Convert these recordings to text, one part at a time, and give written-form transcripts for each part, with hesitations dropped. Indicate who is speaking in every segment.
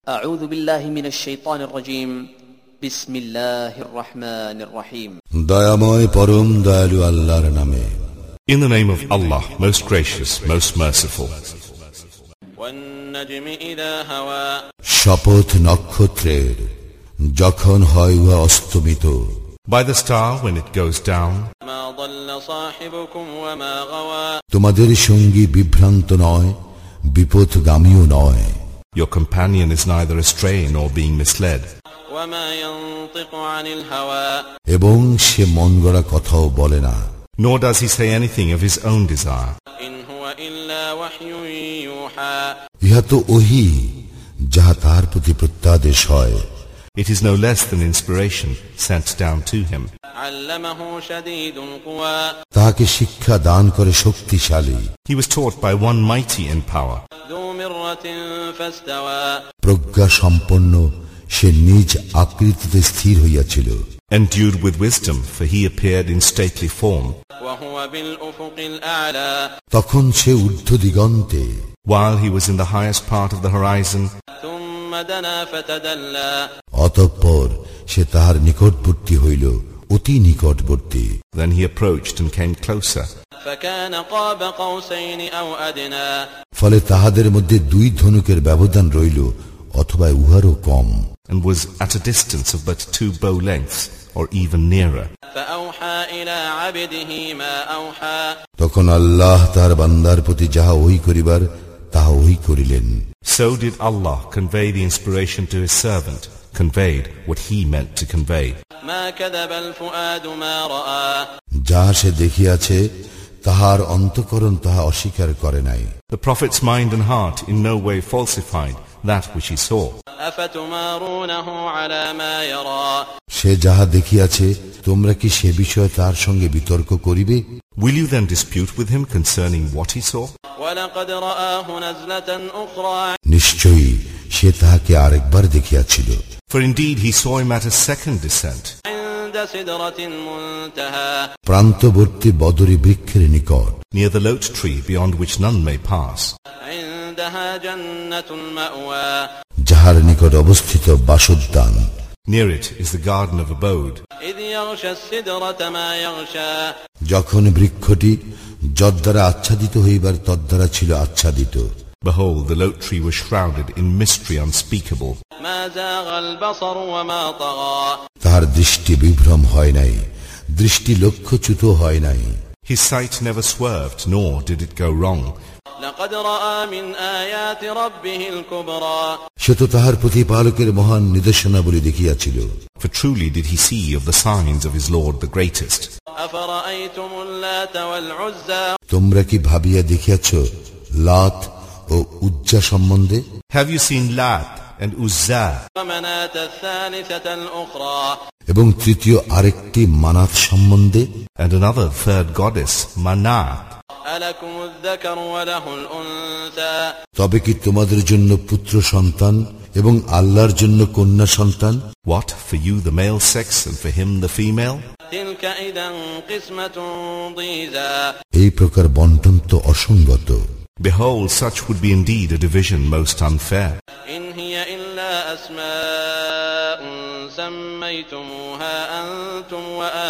Speaker 1: أعوذ بالله من الشيطان الرجيم بسم الله الرحمن الرحيم
Speaker 2: দয়াময় পরম দয়ালু আল্লাহর নামে
Speaker 3: In the name of Allah, most gracious, most merciful.
Speaker 4: والنجم إذا هوى
Speaker 2: শপথ নক্ষত্রের যখন হয় উহা অস্তমিত
Speaker 3: By the star when it goes down.
Speaker 4: ما ضل صاحبكم وما غوى
Speaker 2: তোমাদের সঙ্গী বিভ্রান্ত নয় বিপথগামীও নয়
Speaker 3: Your companion is neither astray nor being misled.
Speaker 4: وما ينطق عن الهوى
Speaker 2: এবং সে মন গড়া কথাও বলে না
Speaker 3: Nor does he say anything of his own desire.
Speaker 4: إن هو إلا وحي يوحى
Speaker 2: ইহা তো ওহী যাহা তাহার প্রতি প্রত্যাদেশ হয়
Speaker 3: It is no less than inspiration sent down to him.
Speaker 4: علمه شديد القوى
Speaker 2: তাহাকে শিক্ষা দান করে শক্তিশালী
Speaker 3: He was taught by one mighty in power.
Speaker 4: ذو مرة فاستوى
Speaker 2: প্রজ্ঞা সম্পন্ন সে নিজ আকৃতিতে স্থির হইয়াছিল
Speaker 3: Endued with wisdom, for he appeared in stately form.
Speaker 4: وهو بالأفق الأعلى
Speaker 2: তখন সে ঊর্ধ্ব দিগন্তে
Speaker 3: While he was in the highest part of the horizon,
Speaker 4: ثم دنا فتدلى
Speaker 2: অতঃপর সে তাহার নিকটবর্তী হইল অতি নিকটবর্তী
Speaker 3: then he approached and came closer.
Speaker 4: فكان قاب قوسين أو أدنى
Speaker 2: ফলে তাহাদের মধ্যে দুই ধনুকের ব্যবধান রইল অথবা উহারও কম
Speaker 3: And was at a distance of but 2 bow lengths, or even nearer.
Speaker 4: فأوحى إلى عبده ما أوحى
Speaker 2: তখন আল্লাহ তাহার বান্দার প্রতি যাহা ওহী করিবার তাহা ওহী করিলেন
Speaker 3: So did Allah convey the inspiration to his servant, conveyed what he meant to convey.
Speaker 4: ما كذب الفؤاد ما رأى
Speaker 2: যাহা সে দেখিয়াছে তাহার অন্তঃকরণ তাহা অস্বীকার করে নাই
Speaker 3: The Prophet's mind and heart in no way falsified that which he saw.
Speaker 4: أفتمارونه على ما يرى
Speaker 2: সে যাহা দেখিয়াছে তোমরা কি সে বিষয়ে তার সঙ্গে বিতর্ক করিবে
Speaker 3: Will you then dispute with him concerning what he saw?
Speaker 4: ولقد رآه نزلة أخرى
Speaker 2: নিশ্চয়ই সে তাহাকে আরেকবার দেখিয়াছিল
Speaker 3: For indeed he saw him at a second descent,
Speaker 4: عند سدرة المنتهى
Speaker 2: প্রান্তবর্তী Badri বৃক্ষের নিকট
Speaker 3: near the lote tree beyond which none may pass.
Speaker 4: عندها جنة المأوى
Speaker 2: যাহার নিকট অবস্থিত বাসোদ্যান
Speaker 3: Near it is the garden of abode.
Speaker 4: إذ يغشى السدرة ما يغشى
Speaker 2: যখন বৃক্ষটি যদ্বারা আচ্ছাদিত হইবার তদ্বারা ছিল আচ্ছাদিত
Speaker 3: Behold, the lote tree was shrouded in mystery unspeakable.
Speaker 4: ما زاغ البصر وما طغى
Speaker 2: তাহার দৃষ্টি বিভ্রম হয় নাই দৃষ্টি লক্ষ্যচ্যুত হয় নাই
Speaker 3: His sight never swerved, nor did it go wrong.
Speaker 4: لقد رأى من آيات ربه الكبرى
Speaker 2: সে তো তাহার প্রতিপালকের মহান নিদর্শনাবলী দেখিয়াছিল
Speaker 3: For truly did he see of the signs of his Lord the greatest.
Speaker 4: أفرأيتم اللات والعزى
Speaker 2: তোমরা কি ভাবিয়া দেখিয়াছ লাত ও উজ্জা সম্বন্ধে
Speaker 3: Have you seen Lat and Uzza
Speaker 4: ومناة الثالثة الأخرى
Speaker 2: এবং তৃতীয় আরেকটি মানাত সম্বন্ধে
Speaker 3: and another third goddess, Manat?
Speaker 4: ألكم الذكر وله الأنثى
Speaker 2: তবে কি তোমাদের জন্য পুত্র সন্তান এবং আল্লাহর জন্য কন্যা সন্তান
Speaker 3: What, for you the male sex and for him the female?
Speaker 4: تلك إذا قسمة ضيزى
Speaker 2: এই প্রকার বণ্টন তো অসঙ্গত
Speaker 3: Behold, such would be indeed a division most unfair.
Speaker 4: إن هي إلا أسماء سميتموها أنتم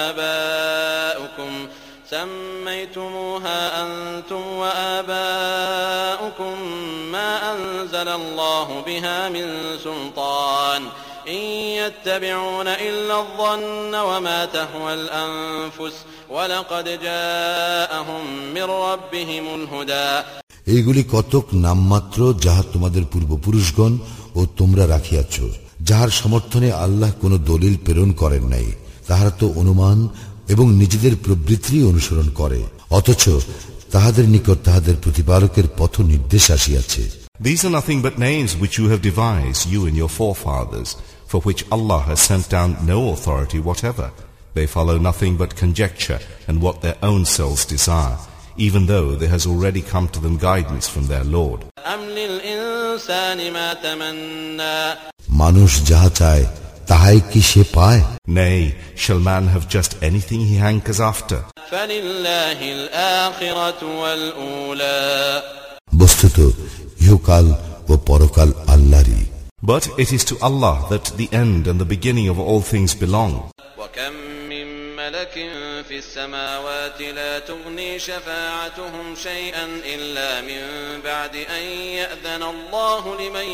Speaker 4: وآباؤكم ما أنزل الله بها من سلطان إن يتبعون إلا الظن وما تهوى الأنفس ولقد جاءهم من ربهم الهدى
Speaker 2: এইগুলি কতক নামমাত্র যাহা তোমাদের পূর্বপুরুষগণ ও তোমরা রাখিয়াছ যাহার সমর্থনে আল্লাহ কোন দলিল প্রেরণ করেন নাই তাহারা তো অনুমান এবং নিজেদের প্রবৃত্তি অনুসরণ করে অথচ তাহাদের নিকট তাহাদের প্রতিপালকের পথ নির্দেশ আসিয়াছে
Speaker 3: These are nothing but names which you have devised, you and your forefathers, for which Allah has sent down no authority whatever. They follow nothing but conjecture and what their own selves desire, even though there has already come to them guidance from their Lord.
Speaker 4: أم للإنسان ما تمنى
Speaker 2: মানুষ যাহা চায় তাহাই কি সে পায়
Speaker 3: Nay, shall man have just anything he hankers after?
Speaker 4: فلله الآخرة والأولى
Speaker 2: বস্তুত ইহকাল ও পরকাল আল্লাহরই
Speaker 3: But it is to Allah that the end and the beginning of all things belong.
Speaker 4: وكم من ملك في السماوات لا تغني شفاعتهم شيئا إلا من بعد أن يأذن الله لمن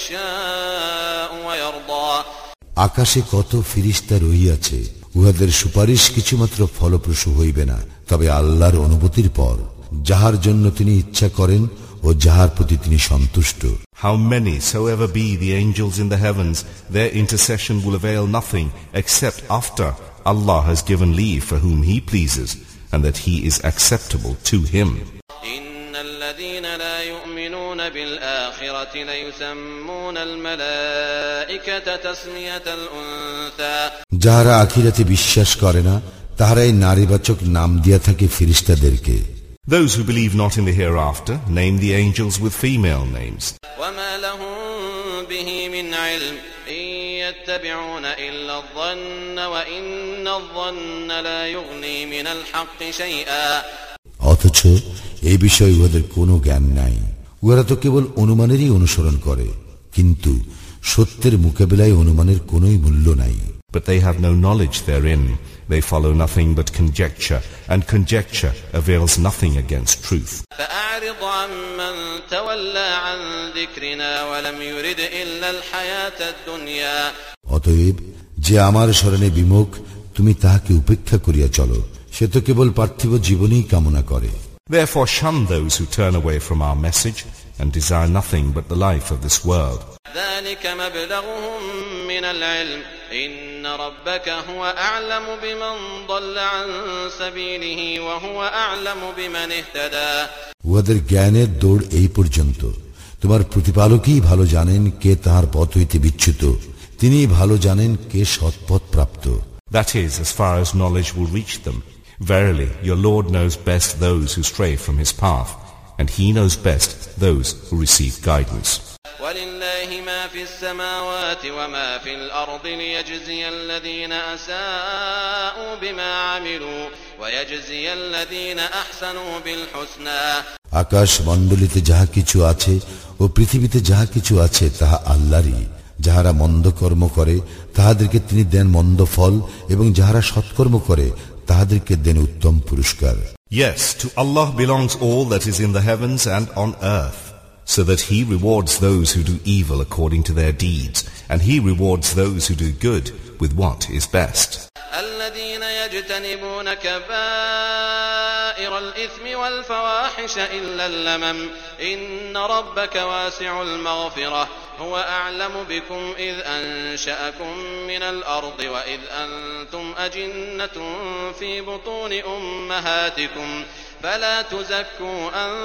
Speaker 4: يشاء ويرضى.
Speaker 2: আকাশে কত ফিরিস্তা রহিয়াছে, উহাদের সুপারিশ কিছুমাত্র ফলপ্রসূ হইবে না, তবে আল্লাহর অনুমতির পর, যাহার জন্য তিনি ইচ্ছা করেন ও যাহার প্রতি তিনি সন্তুষ্ট।
Speaker 3: How many soever be the angels in the heavens, their intercession will avail nothing except after Allah has given leave for whom He pleases, and that He is acceptable to Him.
Speaker 4: إن الذين لا يؤمنون بالآخرة ليسمون الملائكة تسمية الأنثى.
Speaker 2: যাহারা আখিরাতে বিশ্বাস করে না, তাহারাই নারীবাচক নাম দিয়া থাকে ফিরিস্তাদেরকে।
Speaker 3: Those who believe not in the hereafter name the angels with female names.
Speaker 4: وما لهم به من علم إن يتبعون إلا الظن وإن الظن لا يغني من الحق شيئا.
Speaker 2: অথচ এই বিষয়ে উহাদের কোনো জ্ঞান নাই, উহারা তো কেবল অনুমানেরই অনুসরণ করে, কিন্তু সত্যের মোকাবিলায় অনুমানের কোনোই মূল্য নাই।
Speaker 3: But they have no knowledge therein. They follow nothing but conjecture, and conjecture avails nothing against truth.
Speaker 4: فأعرض عمن تولى عن ذكرنا ولم يرد إلا الحياة الدنيا.
Speaker 2: অতএব যে আমার শরণে বিমুখ, তুমি তাহাকে উপেক্ষা করিয়া চলো, সে তো কেবল পার্থিব জীবনই কামনা করে।
Speaker 3: Therefore shun those who turn away from our message and desire nothing but the life of this world.
Speaker 4: ذلك مبلغهم من العلم إن ربك هو أعلم بمن ضل عن سبيله وهو أعلم بمن اهتدى.
Speaker 2: উহাদের জ্ঞানের দৌড় এই পর্যন্ত, তোমার প্রতিপালকই ভালো জানেন কে তাহার পথ হইতে বিচ্যুত, তিনিই ভালো জানেন কে সৎপথ প্রাপ্ত।
Speaker 3: That is, as far as knowledge will reach them. Verily, your Lord knows best those who stray from His path, and He knows best those who receive guidance.
Speaker 4: ولله ما في السماوات وما في الأرض ليجزي الذين أساءوا بما عملوا ويجزي الذين أحسنوا بالحسنى.
Speaker 2: আকাশ মণ্ডলীতে যাহা কিছু আছে ও পৃথিবীতে যাহা কিছু আছে তাহা আল্লাহরই। যাহারা মন্দ কর্ম করে তাহাদেরকে তিনি দেন মন্দ ফল, এবং যাহারা সৎকর্ম করে তাহাদেরকে দেন উত্তম পুরস্কার।
Speaker 3: Yes, to Allah belongs all that is in the heavens and on earth, so that He rewards those who do evil according to their deeds, and He rewards those who do good with what is best.
Speaker 4: الذين يجتنبون كبائر الإثم والفواحش إلا اللمم إن ربك واسع المغفرة هو أعلم بكم إذ أنشأكم من الأرض وإذ أنتم أجنة في بطون أمهاتكم فلا تزكوا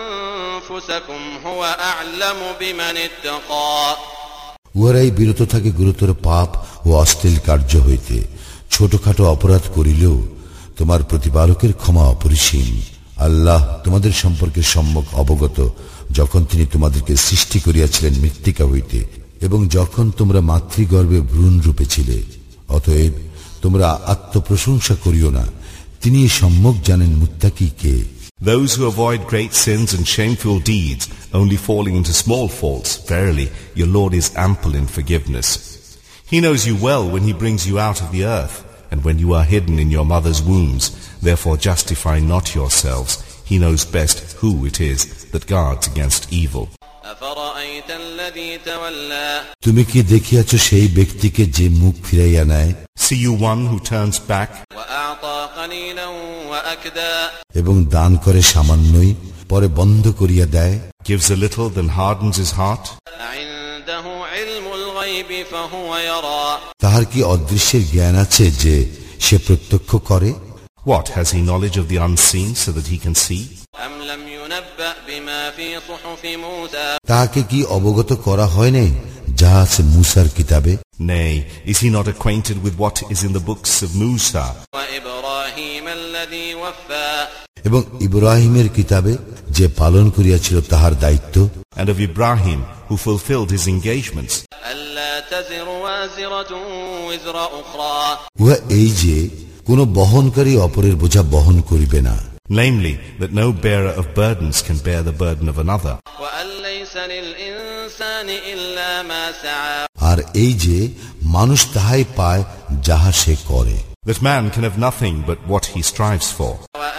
Speaker 4: أنفسكم هو أعلم بمن اتقى.
Speaker 2: উহারাই বিরত থাকে গুরুতর পাপ ও অশ্লীল কার্য হইতে। ছোটখাটো অপরাধ করিলেও তোমার প্রতিপালকের ক্ষমা অপরিসীম। আল্লাহ তোমাদের সম্পর্কে সম্যক অবগত, যখন তিনি তোমাদেরকে সৃষ্টি করিয়াছিলেন মৃত্তিকা হইতে, এবং যখন তোমরা মাতৃগর্ভে ভ্রূণ রূপে ছিলে। অতএব তোমরা আত্মপ্রশংসা করিও না, তিনি সম্যক জানেন মুত্তাকি কে।
Speaker 3: Those who avoid great sins and shameful deeds, only falling into small faults, verily, your Lord is ample in forgiveness. He knows you well when He brings you out of the earth, and when you are hidden in your mother's wombs. Therefore justify not yourselves. He knows best who it is that guards against evil.
Speaker 4: أفرأيت الذي تولى.
Speaker 2: তুমি কি দেখিয়াছ সেই ব্যক্তিকে যে মুখ ফিরাইয়া নেয়?
Speaker 3: See you one who turns back,
Speaker 4: وأعطى قليلا وأكدى.
Speaker 2: এবং দান করে সামান্যই, পরে বন্ধ করিয়া দেয়।
Speaker 3: gives a little, then hardens his heart.
Speaker 4: عنده علم الغيب فهو يرى.
Speaker 2: তাহার কি অদৃশ্যের জ্ঞান আছে যে সে প্রত্যক্ষ করে?
Speaker 3: What, has he knowledge of the unseen so that he can see?
Speaker 4: أم لم ينبأ بما في صحف موسى.
Speaker 2: তাহাকে কি অবগত করা হয় নাই যাহা আছে মূসার কিতাবে?
Speaker 3: Nay, is he not acquainted with what is in the books of Musa?
Speaker 4: وإبراهيم الذي وفى.
Speaker 2: এবং ইব্রাহিমের কিতাবে যে পালন করিয়াছিল তাহার দায়িত্ব,
Speaker 3: And of Ibrahim, who fulfilled his engagements.
Speaker 4: ألا تزر وازرة وزر أخرى.
Speaker 2: উহা এই যে কোন বহনকারী অপরের বোঝা বহন করিবে না,
Speaker 3: Namely, that no bearer of burdens can bear the burden of another.
Speaker 4: وأن ليس للإنسان إلا ما سعى.
Speaker 2: আর এই যে মানুষ তাহাই পায় যাহা সে করে।
Speaker 3: That man can have nothing but what he strives for.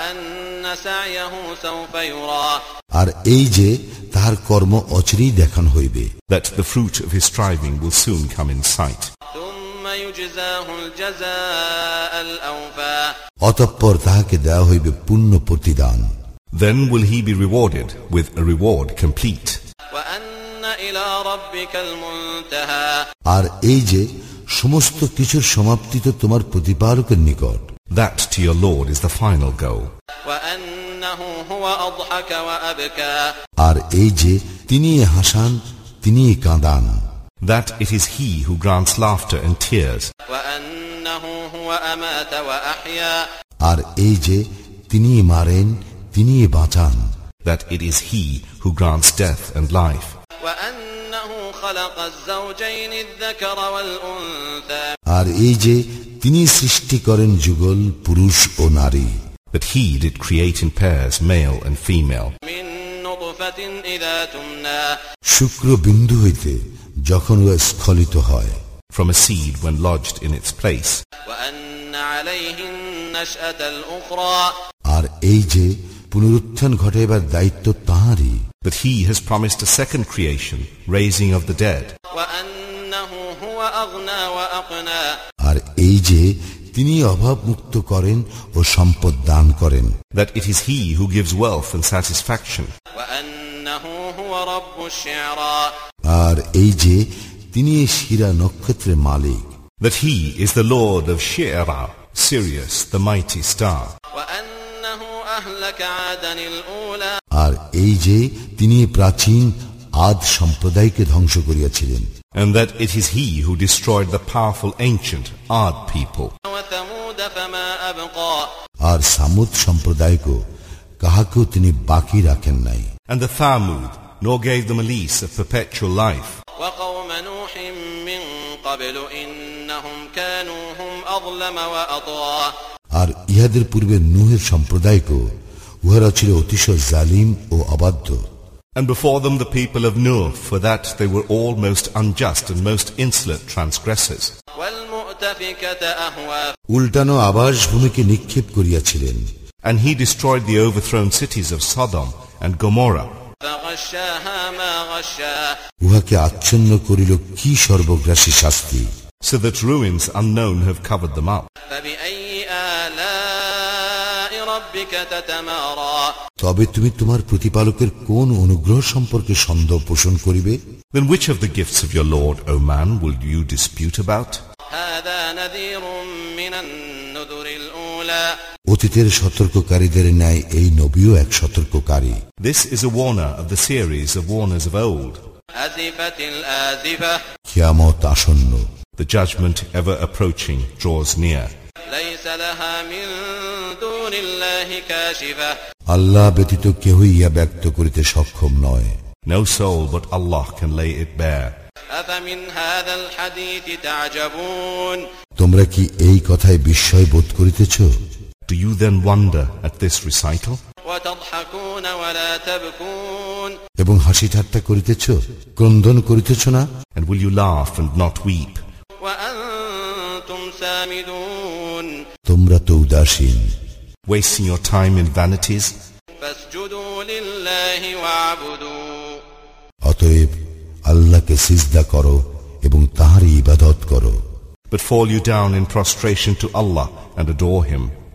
Speaker 2: আর এই যে তাহার কর্ম অচিরেই দেখানো হইবে।
Speaker 3: That the fruit of his striving will soon come in sight.
Speaker 2: অতঃপর তাহাকে দেওয়া হইবে পূর্ণ প্রতিদান।
Speaker 3: Then will he be rewarded with a reward complete.
Speaker 2: আর এই যে সমস্ত কিছুর সমাপ্তি তো তোমার প্রতিপালকের নিকট।
Speaker 3: That to your Lord is the final goal.
Speaker 2: আর এই যে তিনি হাসান, তিনি কাঁদান।
Speaker 3: That it is he who grants laughter and tears.
Speaker 2: আর এই যে তিনি মারেন, তিনি বাঁচান।
Speaker 3: That it is he who grants death and life.
Speaker 2: আর এই যে তিনি সৃষ্টি করেন যুগল পুরুষ ও নারী।
Speaker 3: That he did create in pairs, male and female.
Speaker 2: শুক্র বিন্দু হইতে যখন ও স্খলিত হয়।
Speaker 3: From a seed when lodged in its place.
Speaker 2: আর এই যে পুনরুত্থান ঘটাইবার দায়িত্ব তাঁরই।
Speaker 3: That he has promised a second creation, raising of the dead.
Speaker 2: আর এই যে তিনি অভাব মুক্ত করেন ও সম্পদ দান করেন।
Speaker 3: That it is he who gives wealth and satisfaction.
Speaker 2: আর এই যে তিনি শিরা নক্ষত্রের মালিক।
Speaker 3: That he is the Lord of Shi'ra, Sirius, the mighty star.
Speaker 2: আর এই যে তিনি প্রাচীন আদ সম্প্রদায়কে ধ্বংস করিয়াছিলেন।
Speaker 3: And that it is he who destroyed the powerful ancient Ad people.
Speaker 2: আর সামুদ সম্প্রদায়কে কাহাকেও তিনি বাকি রাখেন নাই।
Speaker 3: And the Thamud, nor gave them a lease of perpetual life.
Speaker 2: আর ইহাদের পূর্বে নূহের সম্প্রদায়কে উহারা ছিল অতিশয় জালিম ও অবাধ্য।
Speaker 3: And before them the people of Nuh, for that they were all most unjust and most insolent transgressors.
Speaker 2: উল্টানো আবাস ভূমিকে নিক্ষেপ করিয়াছিলেন।
Speaker 3: And he destroyed the overthrown cities of Sodom and Gomorrah.
Speaker 2: উহাকে আচ্ছন্ন করিল কি সর্বগ্রাসী শাস্তি।
Speaker 3: So that ruins unknown have covered them up.
Speaker 2: তবে তুমি তোমার প্রতিপালকের কোন অনুগ্রহ সম্পর্কে সন্দেহ পোষণ করিবে?
Speaker 3: Then which of the gifts of your Lord, O man, will you dispute about?
Speaker 2: অতীতের সতর্ককারীদের ন্যায় এই নবীও এক সতর্ককারী।
Speaker 3: This is a warner of the series of warners of old.
Speaker 2: কিয়ামত আসন্ন।
Speaker 3: The judgment ever approaching draws near.
Speaker 2: আল্লাহ ব্যতীত কেহই ইহা ব্যক্ত করিতে সক্ষম নয়।
Speaker 3: No soul but Allah can lay it bare.
Speaker 2: তোমরা কি এই কথায় বিস্ময় বোধ করিতেছ?
Speaker 3: Do you then wonder at this recital?
Speaker 2: এবং হাসি ঠাট্টা করিতেছ, ক্রন্দন করিতেছ না?
Speaker 3: And will you laugh and not weep?
Speaker 2: তোমরা তো উদাসীন,
Speaker 3: wasting your time in vanities?
Speaker 2: অতএব আল্লাহকে সিজদা করো এবং তাঁরই ইবাদত করো।
Speaker 3: But fall you down in prostration to Allah and adore Him.